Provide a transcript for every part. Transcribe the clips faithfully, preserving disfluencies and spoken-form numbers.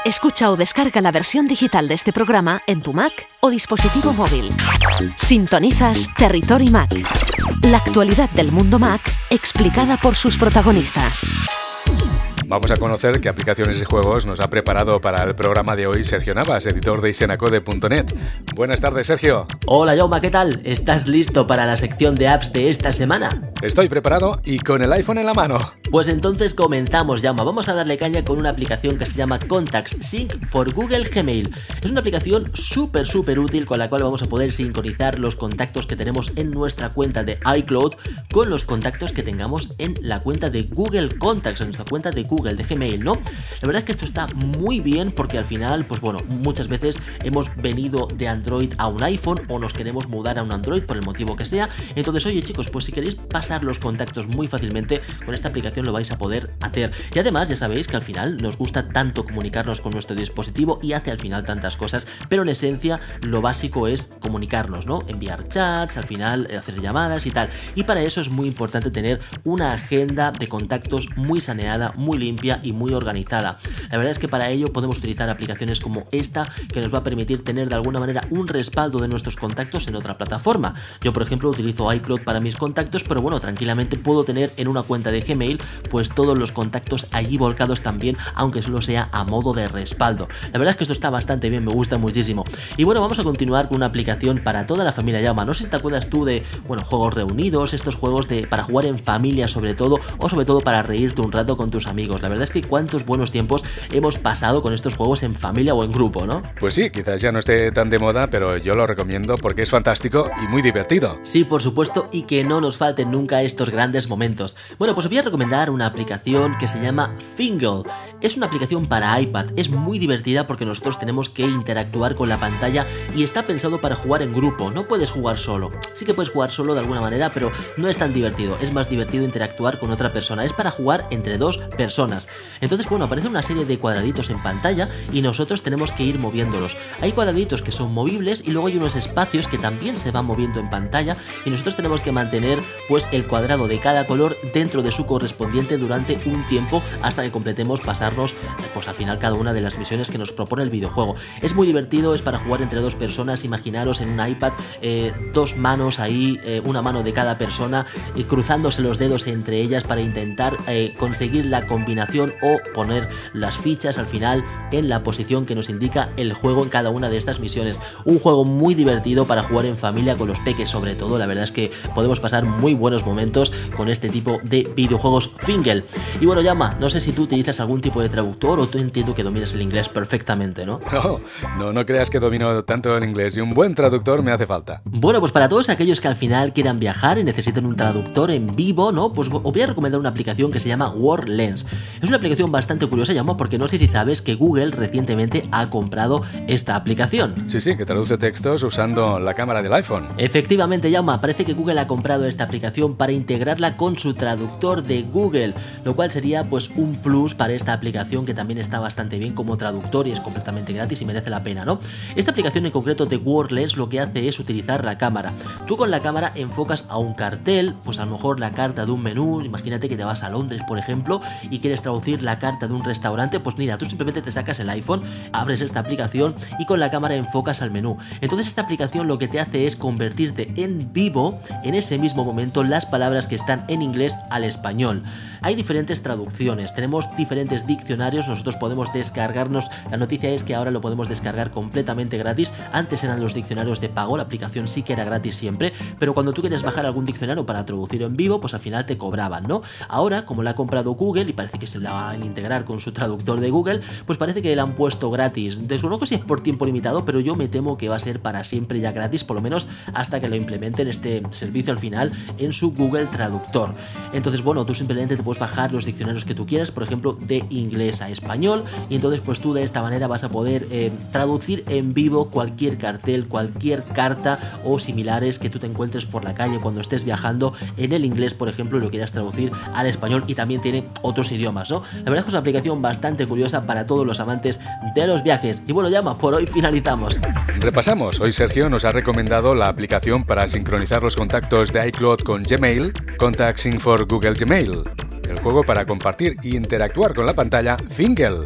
Escucha o descarga la versión digital de este programa en tu Mac o dispositivo móvil. Sintonizas Territory Mac, la actualidad del mundo Mac explicada por sus protagonistas. Vamos a conocer qué aplicaciones y juegos nos ha preparado para el programa de hoy Sergio Navas, editor de isenacode punto net. Buenas tardes, Sergio. Hola, Jaume, ¿qué tal? ¿Estás listo para la sección de apps de esta semana? Estoy preparado y con el iPhone en la mano. Pues entonces comenzamos, Jaume. Vamos a darle caña con una aplicación que se llama Contacts Sync for Google Gmail. Es una aplicación súper, súper útil con la cual vamos a poder sincronizar los contactos que tenemos en nuestra cuenta de iCloud con los contactos que tengamos en la cuenta de Google Contacts, en nuestra cuenta de Google. de Gmail, ¿no? La verdad es que esto está muy bien porque al final, pues bueno, muchas veces hemos venido de Android a un iPhone o nos queremos mudar a un Android por el motivo que sea. Entonces, oye chicos, pues si queréis pasar los contactos muy fácilmente, con esta aplicación lo vais a poder hacer. Y además, ya sabéis que al final nos gusta tanto comunicarnos con nuestro dispositivo y hace al final tantas cosas, pero en esencia lo básico es comunicarnos, ¿no? Enviar chats, al final hacer llamadas y tal. Y para eso es muy importante tener una agenda de contactos muy saneada, muy limpia y muy organizada. La verdad es que para ello podemos utilizar aplicaciones como esta que nos va a permitir tener de alguna manera un respaldo de nuestros contactos en otra plataforma. Yo, por ejemplo, utilizo iCloud para mis contactos, pero bueno, tranquilamente puedo tener en una cuenta de Gmail pues todos los contactos allí volcados también, aunque solo sea a modo de respaldo. La verdad es que esto está bastante bien, me gusta muchísimo. Y bueno, vamos a continuar con una aplicación para toda la familia Jaume. No sé si te acuerdas tú de, bueno, juegos reunidos, estos juegos de para jugar en familia sobre todo, o sobre todo para reírte un rato con tus amigos. La verdad es que cuántos buenos tiempos hemos pasado con estos juegos en familia o en grupo, ¿no? Pues sí, quizás ya no esté tan de moda, pero yo lo recomiendo porque es fantástico y muy divertido. Sí, por supuesto, y que no nos falten nunca estos grandes momentos. Bueno, pues os voy a recomendar una aplicación que se llama Fingle. Es una aplicación para iPad, es muy divertida porque nosotros tenemos que interactuar con la pantalla y está pensado para jugar en grupo, no puedes jugar solo. Sí que puedes jugar solo de alguna manera, pero no es tan divertido, es más divertido interactuar con otra persona, es para jugar entre dos personas. Entonces, bueno, aparece una serie de cuadraditos en pantalla y nosotros tenemos que ir moviéndolos. Hay cuadraditos que son movibles y luego hay unos espacios que también se van moviendo en pantalla y nosotros tenemos que mantener pues el cuadrado de cada color dentro de su correspondiente durante un tiempo hasta que completemos pasarnos pues al final cada una de las misiones que nos propone el videojuego. Es muy divertido, es para jugar entre dos personas. Imaginaros en un iPad eh, dos manos ahí, eh, una mano de cada persona, eh, cruzándose los dedos entre ellas para intentar eh, conseguir la combinación o poner las fichas al final en la posición que nos indica el juego en cada una de estas misiones. Un juego muy divertido para jugar en familia con los peques sobre todo. La verdad es que podemos pasar muy buenos momentos con este tipo de videojuegos Fingle. Y bueno, Jaume, no sé si tú utilizas algún tipo de traductor o tú entiendo que dominas el inglés perfectamente, ¿no? No, no, no creas que domino tanto el inglés y un buen traductor me hace falta. Bueno, pues para todos aquellos que al final quieran viajar y necesiten un traductor en vivo, ¿no? Pues os voy a recomendar una aplicación que se llama WordLens. Es una aplicación bastante curiosa, Jaume, porque no sé si sabes que Google recientemente ha comprado esta aplicación. Sí, sí, que traduce textos usando la cámara del iPhone. Efectivamente, Jaume, parece que Google ha comprado esta aplicación para integrarla con su traductor de Google, lo cual sería pues un plus para esta aplicación que también está bastante bien como traductor y es completamente gratis y merece la pena, ¿no? Esta aplicación en concreto de WordLens lo que hace es utilizar la cámara. Tú con la cámara enfocas a un cartel, pues a lo mejor la carta de un menú. Imagínate que te vas a Londres, por ejemplo, y quieres traducir la carta de un restaurante. Pues mira, tú simplemente te sacas el iPhone, abres esta aplicación y con la cámara enfocas al menú. Entonces esta aplicación lo que te hace es convertirte en vivo en ese mismo momento las palabras que están en inglés al español. Hay diferentes traducciones, tenemos diferentes diccionarios, nosotros podemos descargarnos. La noticia es que ahora lo podemos descargar completamente gratis. Antes eran los diccionarios de pago, la aplicación sí que era gratis siempre, pero cuando tú quieres bajar algún diccionario para traducir en vivo, pues al final te cobraban, ¿no? Ahora, como la ha comprado Google y parece que se la va a integrar con su traductor de Google, pues parece que la han puesto gratis. Desconozco si es por tiempo limitado, pero yo me temo que va a ser para siempre ya gratis, por lo menos hasta que lo implementen este servicio al final en su Google Traductor. Entonces, bueno, tú simplemente te puedes bajar los diccionarios que tú quieras, por ejemplo, de inglés a español, y entonces pues tú de esta manera vas a poder eh, traducir en vivo cualquier cartel, cualquier carta o similares que tú te encuentres por la calle cuando estés viajando en el inglés, por ejemplo, y lo quieras traducir al español, y también tiene otros idiomas, ¿no? La verdad es que es una aplicación bastante curiosa para todos los amantes de los viajes. Y bueno, Jaume, por hoy finalizamos. Repasamos. Hoy Sergio nos ha recomendado la aplicación para sincronizar los contactos de iCloud con Gmail, Contacts Sync for Google Gmail. El juego para compartir e interactuar con la pantalla, Fingle.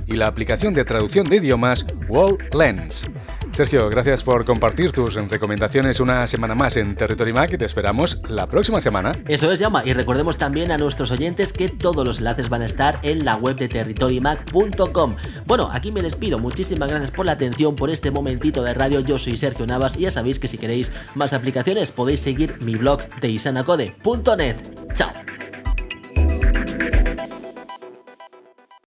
y la aplicación de traducción de idiomas WorldLens. Sergio, gracias por compartir tus recomendaciones una semana más en Territory Mac y te esperamos la próxima semana. Eso es, Jaume, y recordemos también a nuestros oyentes que todos los enlaces van a estar en la web de territory mac punto com. Bueno, aquí me despido, muchísimas gracias por la atención, por este momentito de radio. Yo soy Sergio Navas y ya sabéis que si queréis más aplicaciones podéis seguir mi blog de isanacode punto net. Chao.